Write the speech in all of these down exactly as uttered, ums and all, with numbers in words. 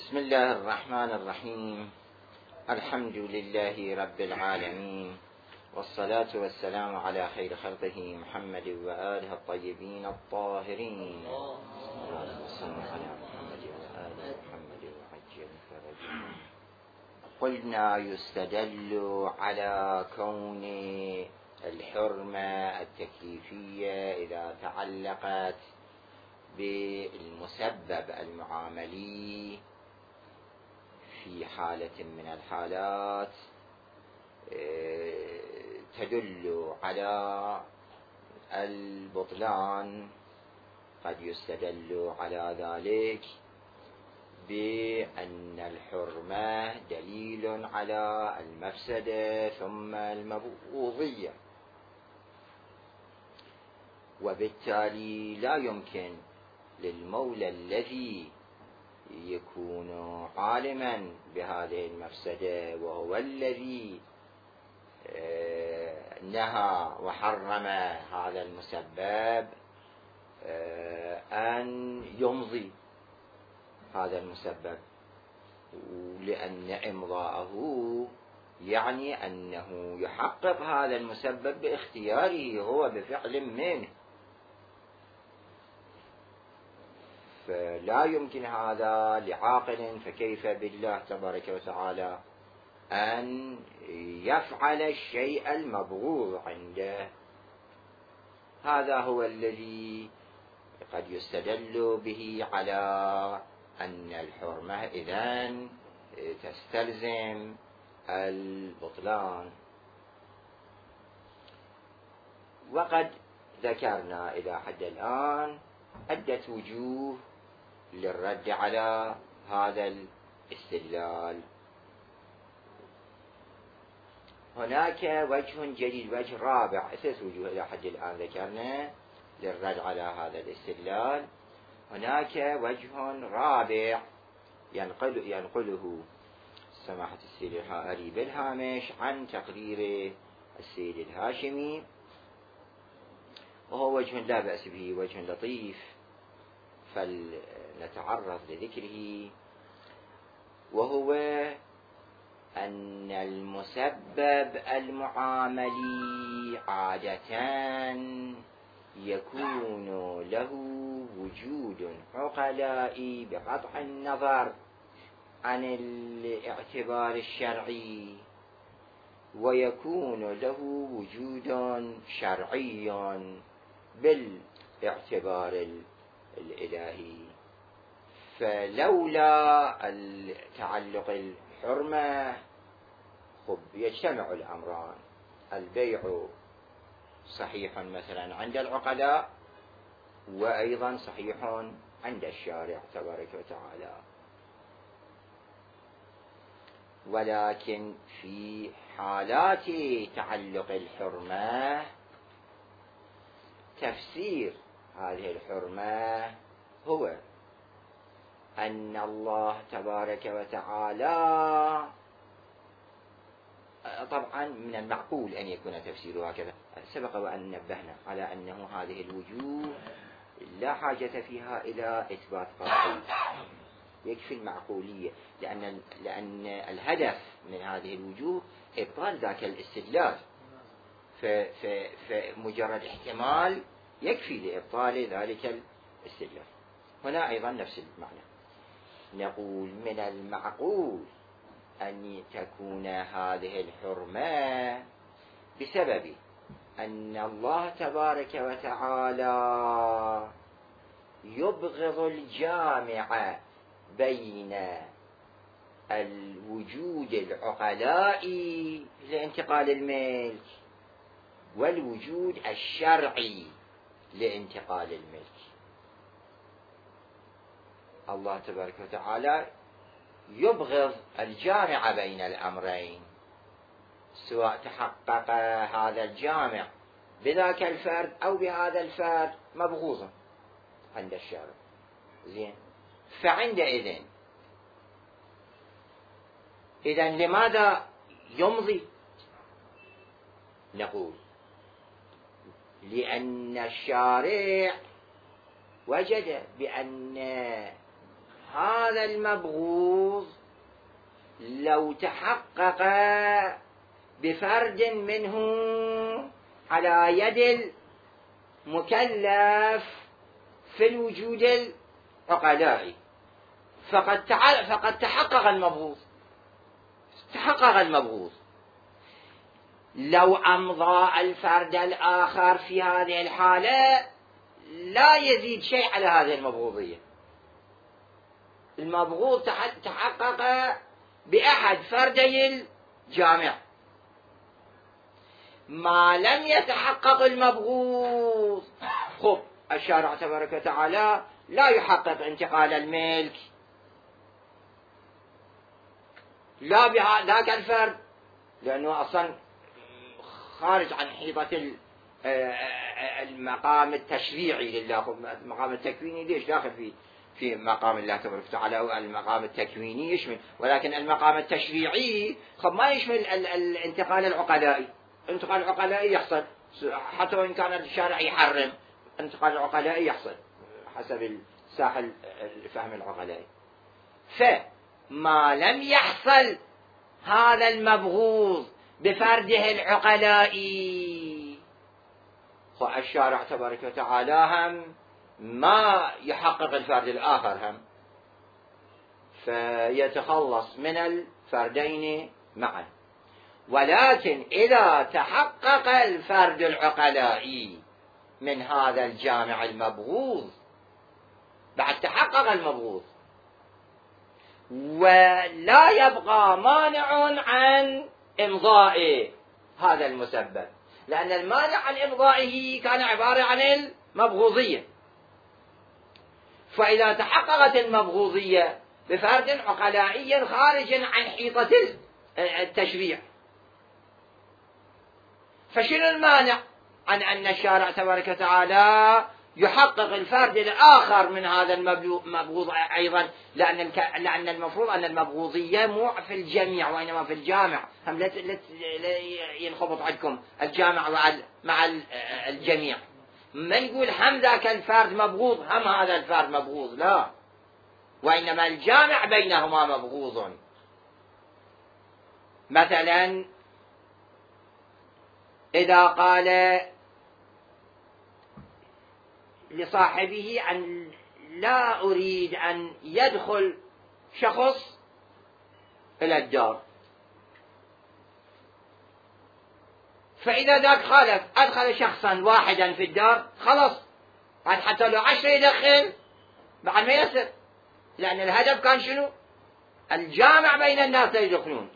بسم الله الرحمن الرحيم. الحمد لله رب العالمين، والصلاة والسلام على خير خلقه محمد وآله الطيبين الطاهرين. اللهم صل على محمد وآل محمد وعجل فرجهم. قلنا يستدل على كون الحرمة التكليفية إذا تعلقت بالمسبب المعاملي في حالة من الحالات تدل على البطلان. قد يستدل على ذلك بأن الحرمة دليل على المفسدة ثم المبغوضية، وبالتالي لا يمكن للمولى الذي يكون عالما بهذه المفسدة وهو الذي نهى وحرم هذا المسبب أن يمضي هذا المسبب، لأن إمضاءه يعني أنه يحقق هذا المسبب باختياره هو بفعل منه، فلا يمكن هذا لعاقل، فكيف بالله تبارك وتعالى أن يفعل الشيء المبغوض عنده؟ هذا هو الذي قد يستدل به على أن الحرمة إذن تستلزم البطلان. وقد ذكرنا إلى حد الآن عدة وجوه للرد على هذا الاستدلال. هناك وجه جديد، وجه رابع، ثلاث وجوه إلى حد الآن ذكرنا للرد على هذا الاستدلال. هناك وجه رابع ينقل ينقله سماحة السيد الحائري بالهامش عن تقرير السيد الهاشمي، وهو وجه لا بأس به، وجه لطيف، فلنتعرض لذكره، وهو أن المسبب المعاملي عادة يكون له وجود عقلائي بقطع النظر عن الاعتبار الشرعي، ويكون له وجود شرعي بالاعتبار الإلهي. فلولا التعلق الحرمة خب يجتمع الأمران، البيع صحيح مثلا عند العقلاء، وأيضا صحيح عند الشارع تبارك وتعالى، ولكن في حالات تعلق الحرمة تفسير هذه الحرمة هو أن الله تبارك وتعالى، طبعا من المعقول أن يكون تفسيره هكذا، سبق وأن نبهنا على أنه هذه الوجوه لا حاجة فيها إلى إثبات قطعي، يكفي المعقولية، لأن لأن الهدف من هذه الوجوه إبطال ذاك الاستدلال، فمجرد احتمال يكفي لإبطال ذلك الاستدلال. هنا أيضا نفس المعنى، نقول من المعقول أن تكون هذه الحرمة بسبب أن الله تبارك وتعالى يبغض الجامع بين الوجود العقلائي لانتقال الملك والوجود الشرعي لانتقال الملك. الله تبارك وتعالى يبغض الجامع بين الأمرين، سواء تحقق هذا الجامع بذاك الفرد أو بهذا الفرد مبغوضا عند الشارع. زين، فعندئذ إذن لماذا يمضي؟ نقول لأن الشارع وجد بأن هذا المبغوض لو تحقق بفرد منه على يد المكلف في الوجود العقلائي فقد فقد تحقق المبغوض تحقق المبغوض. لو أمضى الفرد الآخر في هذه الحالة لا يزيد شيء على هذه المبغوضية. المبغوض تحقق بأحد فردي الجامع. ما لم يتحقق المبغوض خب الشارع تبارك وتعالى لا يحقق انتقال الملك لا بذاك الفرد، لأنه أصلا خارج عن حيطة المقام التشريعي لله. المقام التكويني ليش داخل في في مقام الله تبارك وتعالى، أو المقام التكويني يشمل، ولكن المقام التشريعي خب ما يشمل الانتقال العقلائي. انتقال العقلائي يحصل حتى وإن كان الشارع يحرم، انتقال العقلائي يحصل حسب الساحل الفهم العقلائي. فما لم يحصل هذا المبغوض بفرده العقلائي فالشارع تبارك وتعالى هم ما يحقق الفرد الآخر هم، فيتخلص من الفردين معا. ولكن إذا تحقق الفرد العقلائي من هذا الجامع المبغوض بعد تحقق المبغوض ولا يبقى مانع عن إمضاء هذا المسبب، لأن المانع عن إمضائه كان عبارة عن المبغوضية. فإذا تحققت المبغوضية بفرد عقلائي خارج عن حيطة التشريع فشنو المانع عن أن الشارع تبارك وتعالى يحقق الفرد الآخر من هذا المبغوض أيضا، لأن لأن المفروض أن المبغوضية مو في الجميع وإنما في الجامع. هم لا ينخبط عندكم الجامع مع الجميع، ما نقول هم ذاك الفرد مبغوض هم هذا الفرد مبغوض، لا، وإنما الجامع بينهما مبغوض. مثلا إذا قال لصاحبه أن لا أريد أن يدخل شخص إلى الدار، فإذا ذاك خالف أدخل شخصا واحدا في الدار خلاص حتى لو عشرة يدخل بعد ما يصير، لأن الهدف كان شنو؟ الجامع بين الناس يدخلون.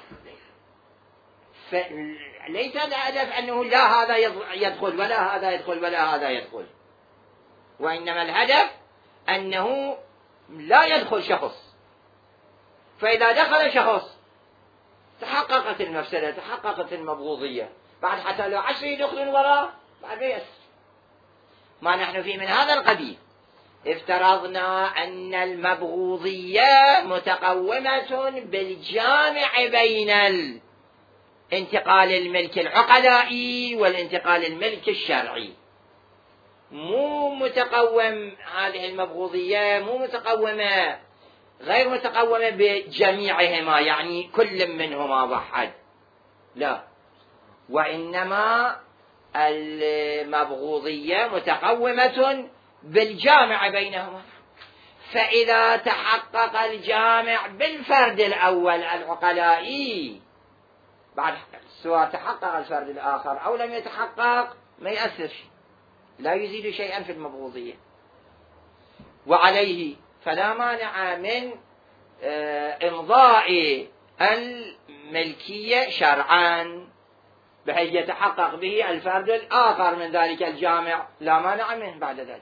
فليس الهدف أنه لا هذا يدخل ولا هذا يدخل ولا هذا يدخل، وإنما الهدف أنه لا يدخل شخص. فإذا دخل شخص تحققت المفسدة، تحققت المبغوضية، بعد حتى لو عشر يدخلون وراء بعد ما يسر. ما نحن فيه من هذا القبيل. افترضنا أن المبغوضية متقومة بالجامع بين انتقال الملك العقلائي والانتقال الملك الشرعي. مو متقوم هذه المبغوضية مو متقومة غير متقومة بجميعهما، يعني كل منهما وحد، لا، وإنما المبغوضية متقومة بالجامع بينهما. فإذا تحقق الجامع بالفرد الأول العقلائي بعد سواء تحقق الفرد الآخر أو لم يتحقق ما يأثر شيء، لا يزيد شيئا في المبغوضية. وعليه فلا مانع من إمضاء الملكية شرعا بحيث يتحقق به الفرد الآخر من ذلك الجامع، لا مانع منه بعد ذلك.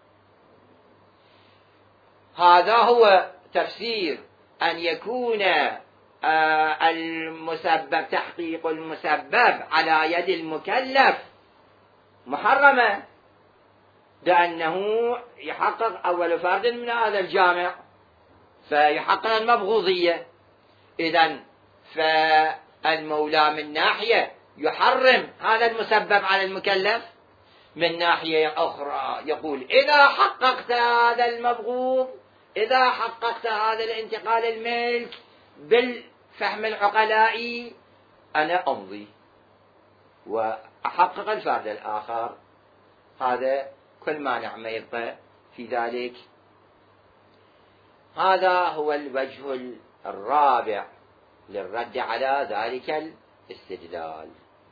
هذا هو تفسير أن يكون المسبب تحقيق المسبب على يد المكلف محرمة، لأنه يحقق أول فرد من هذا الجامع فيحقق المبغوضية. إذن فالمولى من ناحية يحرم هذا المسبب على المكلف، من ناحية أخرى يقول إذا حققت هذا المبغوض إذا حققت هذا الانتقال الملك بالفهم العقلائي أنا أمضي وأحقق الفرد الآخر. هذا كل مانع ما يبقى في ذلك. هذا هو الوجه الرابع للرد على ذلك الاستدلال.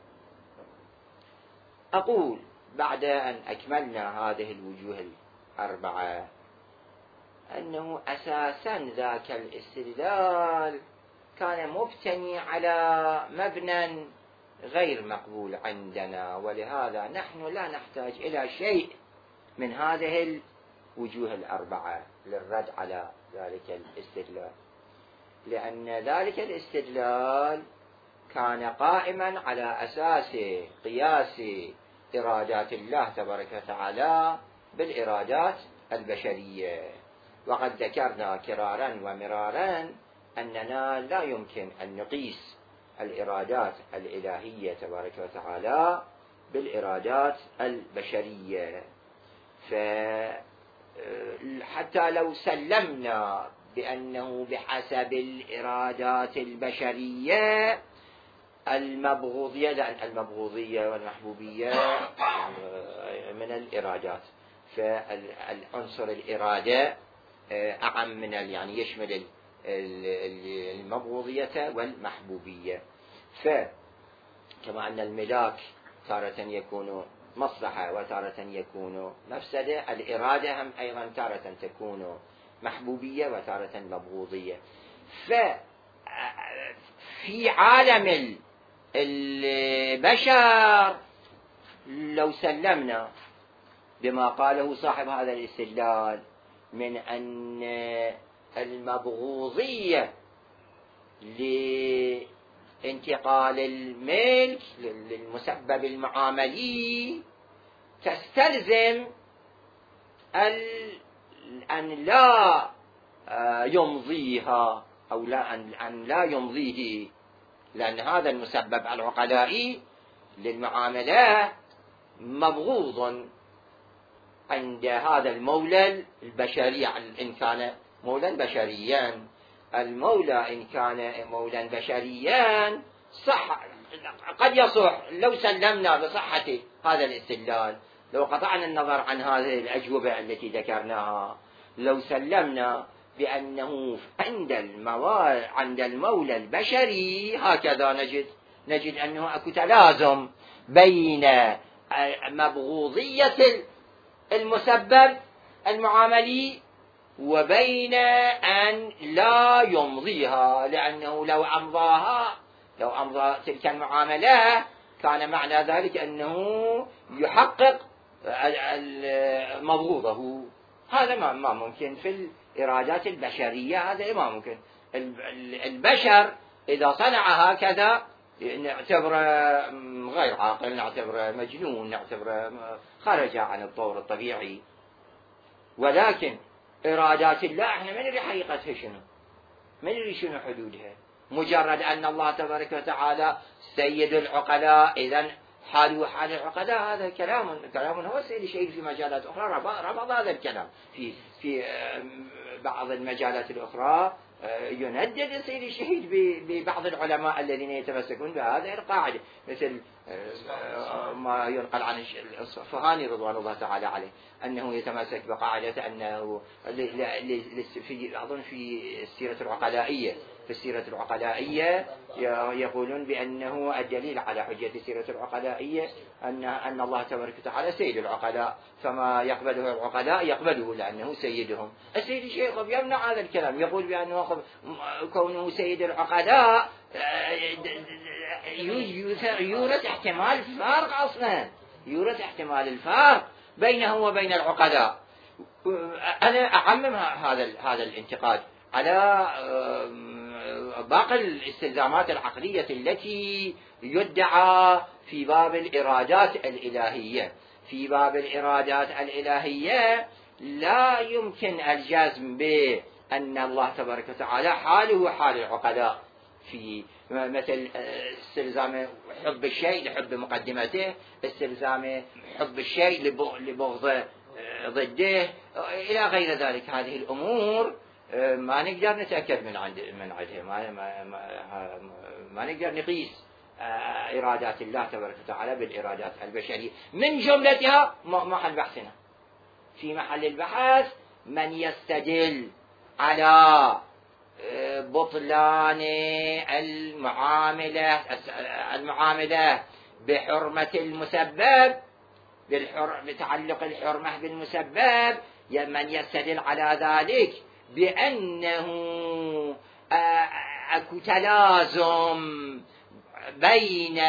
أقول بعد أن أكملنا هذه الوجوه الأربعة أنه أساسا ذاك الاستدلال كان مبتني على مبنى غير مقبول عندنا، ولهذا نحن لا نحتاج إلى شيء من هذه الوجوه الأربعة للرد على ذلك الاستدلال، لأن ذلك الاستدلال كان قائما على أساس قياس إرادات الله تبارك وتعالى بالإرادات البشرية. وقد ذكرنا كرارا ومرارا أننا لا يمكن أن نقيس الإرادات الإلهية تبارك وتعالى بالإرادات البشرية، فحتى لو سلمنا بأنه بحسب الإرادات البشرية المبغوضية، لأن المبغوضية والمحبوبية من الإرادات، فالعنصر الإرادة أعم من يعني يشمل المبغوضية والمحبوبية. فكما أن الملاك تارة يكون مصلحة وتارة يكون مفسدة، الإرادة هم أيضا تارة تكون محبوبية وتارة مبغوضية. ففي عالم البشر لو سلمنا بما قاله صاحب هذا الاستدلال من أن المبغوضية لانتقال الملك للمسبب المعاملي تستلزم أن لا يمضيها أو لا أن لا يمضيه، لأن هذا المسبب العقلائي للمعاملة مبغوض عند هذا المولى البشري. إن كان مولا بشريا، المولى إن كان مولا بشريا صح، قد يصح لو سلمنا بصحة هذا الاستدلال، لو قطعنا النظر عن هذه الأجوبة التي ذكرناها، لو سلمنا بأنه عند الموال عند المولى البشري هكذا نجد نجد أنه أكو تلازم بين مبغوضية المسبب المعاملي وبين أن لا يمضيها، لأنه لو أمضاها لو أمضى تلك المعاملة كان معنى ذلك أنه يحقق مبغوضه. هذا ما ممكن في الإرادات البشرية، هذا ما ممكن. البشر إذا صنع هكذا نعتبره غير عاقل، نعتبره مجنون، نعتبره خرج عن الطور الطبيعي. ولكن إرادات الله احنا ما ندري حقيقتها شنو، ما ندري شنو حدودها، مجرد أن الله تبارك وتعالى سيد العقلاء، إذن حاله حال العقلاء. هذا كلام كلام هو سيد شيء في مجالات أخرى ربط هذا الكلام في في بعض المجالات الأخرى يندد السيد الشهيد ببعض العلماء الذين يتمسكون بهذه القاعدة، مثل ما ينقل عن الصفهاني رضوان الله تعالى عليه أنه يتمسك بقاعدة أنه في أظن في السيرة العقلائية في السيرة العقلائية يقولون بأنه الدليل على حجة السيرة العقلائية أن أن الله تبارك وتعالى سيد العقلاء، فما يقبله العقلاء يقبله لأنه سيدهم. السيد الشيخ يمنع هذا الكلام، يقول بأنه كونه سيد العقلاء يورث احتمال الفارق، أصلا يورث احتمال الفارق بينه وبين العقلاء. أنا أعمم هذا هذا الانتقاد على باقي الاستلزامات العقلية التي يدعى في باب الإرادات الإلهية. في باب الإرادات الإلهية لا يمكن الجزم بأن الله تبارك وتعالى حاله حال العقلاء، في مثل استلزام حب الشيء لحب مقدمته، استلزام حب الشيء لبغض ضده إلى غير ذلك. هذه الأمور ما نقدر نتأكد من عند من عندها، ما ما ما, ما نقدر نقيس إرادات الله تبارك وتعالى بالإرادات البشرية. من جملتها محل بحثنا، في محل البحث من يستدل على بطلان المعاملة المعاملة بحرمة المسبب، بتعلق الحرمة بالمسبب، من يستدل على ذلك بأنه أكو تلازم بين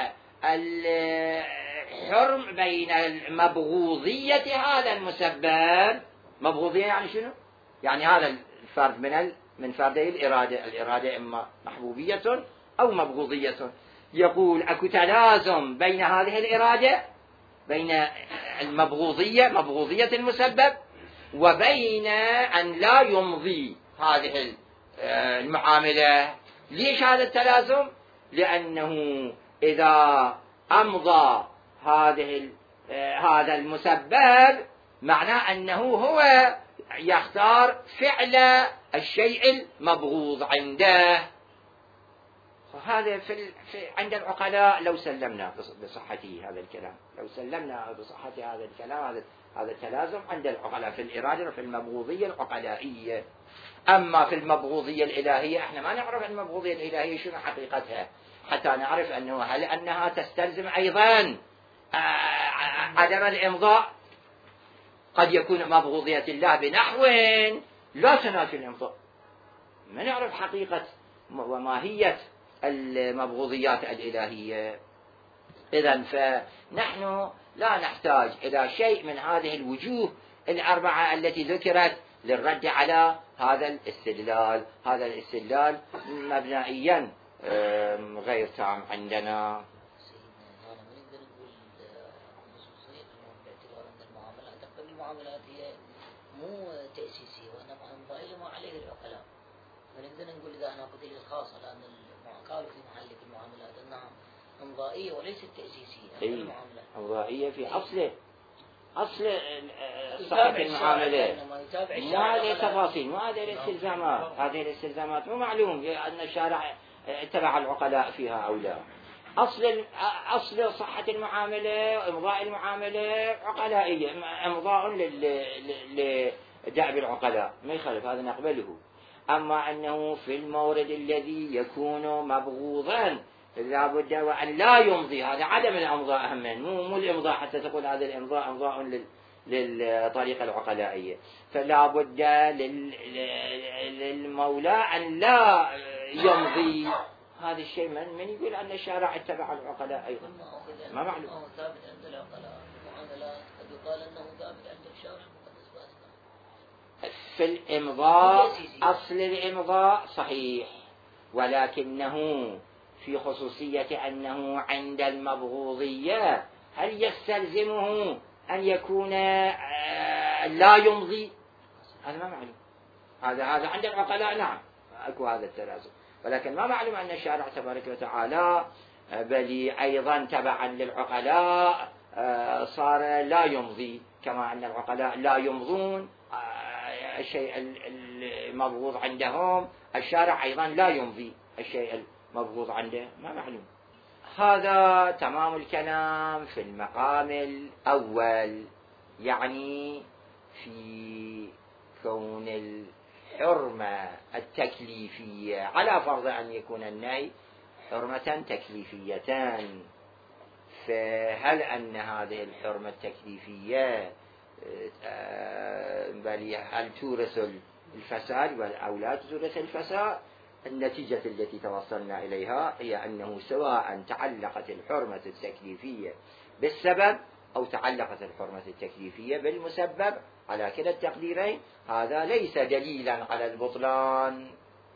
الحرم بين مبغوضية هذا المسبب. مبغوضية يعني شنو؟ يعني هذا الفرد من من فردي الإرادة، الإرادة إما محبوبية أو مبغوضية. يقول أكو تلازم بين هذه الإرادة، بين المبغوضية مبغوضية المسبب، وبين أن لا يمضي هذه المعاملة. ليش هذا التلازم؟ لأنه إذا أمضى هذه هذا المسبب معناه أنه هو يختار فعل الشيء المبغوض عنده. هذا في, في عند العقلاء لو سلمنا بصحته هذا الكلام، لو سلمنا بصحة هذا الكلام، هذا هذا التلازم عند العقلاء في الإرادة وفي المبغوضية العقلائية. أما في المبغوضية الإلهية احنا ما نعرف المبغوضية الإلهية شنو حقيقتها، حتى نعرف أنه هل أنها تستلزم أيضا عدم الإمضاء. قد يكون مبغوضية الله بنحو لا تنافي الإمضاء، ما نعرف حقيقة وماهية المبغوضيات الإلهية. إذن فنحن لا نحتاج إلى شيء من هذه الوجوه الأربعة التي ذكرت للرد على هذا الاستدلال. هذا الاستدلال مبنائيا غير تام عندنا. المعاملات هي مو تأسيسية وإنما انضائية ما عليه العقلاء، فنقدر نقول إذا أنا قلت لي الخاصة لأن قالوا في محل المعاملات أنها انضائية وليست تأسيسية. أي انضائية في أصله، أصل صحة المعاملة، مو هذه التفاصيل، مو هذه الاستلزامات. هذه الاستلزامات مو معلوم أن الشارع اتبع العقلاء فيها أو لا. أصل أصل صحة المعاملة وإمضاء المعاملة عقلائية، إمضاء لدأب العقلاء ما يخالف، هذا نقبله. أما أنه في المورد الذي يكون مبغوضا لا بد وأن لا يمضي، هذا عدم الإمضاء أهما، مو مو الإمضاء حتى تقول هذا الإمضاء إمضاء للطريقة العقلائية. فلا بد للمولى أن لا يمضي هذا الشيء. من من يقول أن الشارع اتبع العقلاء أيضا؟ ما معلوم. هو ثابت عند العقلاء المعاملات، قد يقال أنه ثابت عند الشارع مقدس في الإمضاء. أصل الإمضاء صحيح، ولكنه في خصوصية أنه عند المبغوضية هل يستلزمه أن يكون لا يمضي؟ هذا ما معلوم. هذا هذا عند العقلاء نعم أكو هذا التلازم، ولكن ما معلوم أن الشارع تبارك وتعالى بل أيضا تبعا للعقلاء صار لا يمضي، كما أن العقلاء لا يمضون الشيء المبغوض عندهم، الشارع أيضا لا يمضي الشيء المبغوض عنده. ما معلوم. هذا تمام الكلام في المقام الأول، يعني في كون الحرمة التكليفية، على فرض أن يكون النهي حرمة تكليفيتان. فهل أن هذه الحرمة التكليفية بل هل تورث الفساد أو لا تورث الفساد؟ النتيجة التي توصلنا إليها هي أنه سواء تعلقت الحرمة التكليفية بالسبب أو تعلقت الحرمة التكليفية بالمسبب، على كلا التقديرين هذا ليس دليلا على البطلان.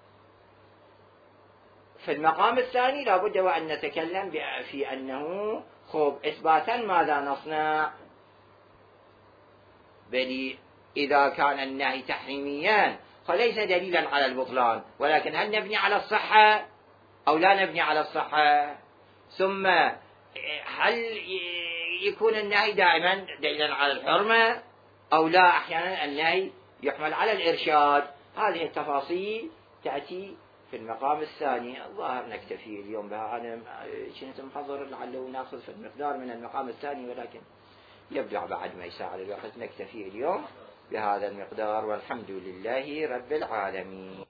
في المقام الثاني لابد وأن نتكلم في أنه خب إثباتا ماذا نصنع؟ بل إذا كان النهي تحريميا فليس دليلا على البطلان، ولكن هل نبني على الصحة أو لا نبني على الصحة؟ ثم هل يكون النهي دائما دليلا على الحرمة أو لا، أحيانا النهي يحمل على الإرشاد. هذه التفاصيل تأتي في المقام الثاني. الظاهر نكتفي اليوم بها. أنا كنت محضر لعله نأخذ في المقدار من المقام الثاني، ولكن يبدو بعد ما يساعد الوقت. نكتفي اليوم بهذا المقدار، والحمد لله رب العالمين.